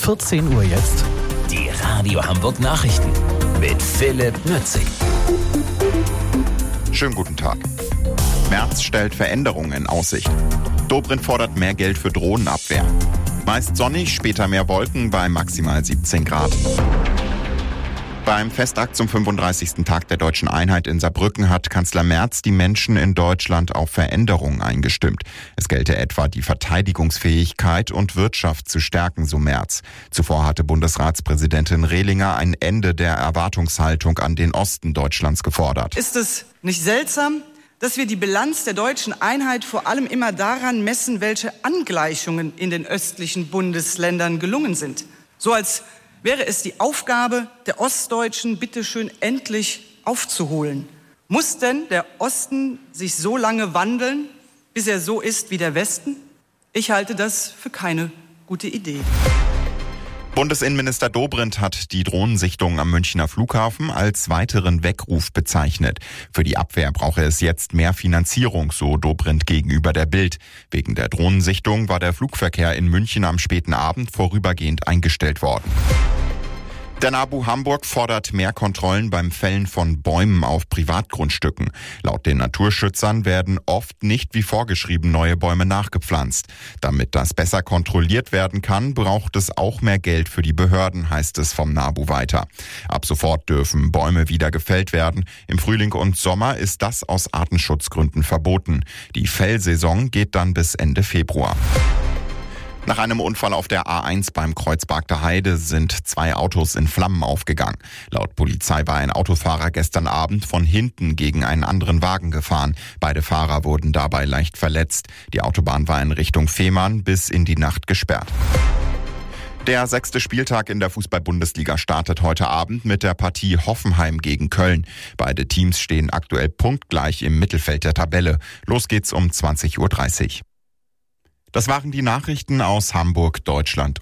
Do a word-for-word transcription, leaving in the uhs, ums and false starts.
vierzehn Uhr jetzt. Die Radio Hamburg Nachrichten mit Philipp Nützig. Schönen guten Tag. Merz stellt Veränderungen in Aussicht. Dobrindt fordert mehr Geld für Drohnenabwehr. Meist sonnig, später mehr Wolken bei maximal siebzehn Grad. Beim Festakt zum fünfunddreißigsten Tag der Deutschen Einheit in Saarbrücken hat Kanzler Merz die Menschen in Deutschland auf Veränderungen eingestimmt. Es gelte etwa die Verteidigungsfähigkeit und Wirtschaft zu stärken, so Merz. Zuvor hatte Bundesratspräsidentin Rehlinger ein Ende der Erwartungshaltung an den Osten Deutschlands gefordert. Ist es nicht seltsam, dass wir die Bilanz der deutschen Einheit vor allem immer daran messen, welche Angleichungen in den östlichen Bundesländern gelungen sind? So als wäre es die Aufgabe der Ostdeutschen, bitteschön endlich aufzuholen. Muss denn der Osten sich so lange wandeln, bis er so ist wie der Westen? Ich halte das für keine gute Idee. Bundesinnenminister Dobrindt hat die Drohnensichtung am Münchner Flughafen als weiteren Weckruf bezeichnet. Für die Abwehr brauche es jetzt mehr Finanzierung, so Dobrindt gegenüber der Bild. Wegen der Drohnensichtung war der Flugverkehr in München am späten Abend vorübergehend eingestellt worden. Der NABU Hamburg fordert mehr Kontrollen beim Fällen von Bäumen auf Privatgrundstücken. Laut den Naturschützern werden oft nicht wie vorgeschrieben neue Bäume nachgepflanzt. Damit das besser kontrolliert werden kann, braucht es auch mehr Geld für die Behörden, heißt es vom NABU weiter. Ab sofort dürfen Bäume wieder gefällt werden. Im Frühling und Sommer ist das aus Artenschutzgründen verboten. Die Fellsaison geht dann bis Ende Februar. Nach einem Unfall auf der A eins beim Kreuzberger Heide sind zwei Autos in Flammen aufgegangen. Laut Polizei war ein Autofahrer gestern Abend von hinten gegen einen anderen Wagen gefahren. Beide Fahrer wurden dabei leicht verletzt. Die Autobahn war in Richtung Fehmarn bis in die Nacht gesperrt. Der sechste Spieltag in der Fußball-Bundesliga startet heute Abend mit der Partie Hoffenheim gegen Köln. Beide Teams stehen aktuell punktgleich im Mittelfeld der Tabelle. Los geht's um zwanzig Uhr dreißig. Das waren die Nachrichten aus Hamburg, Deutschland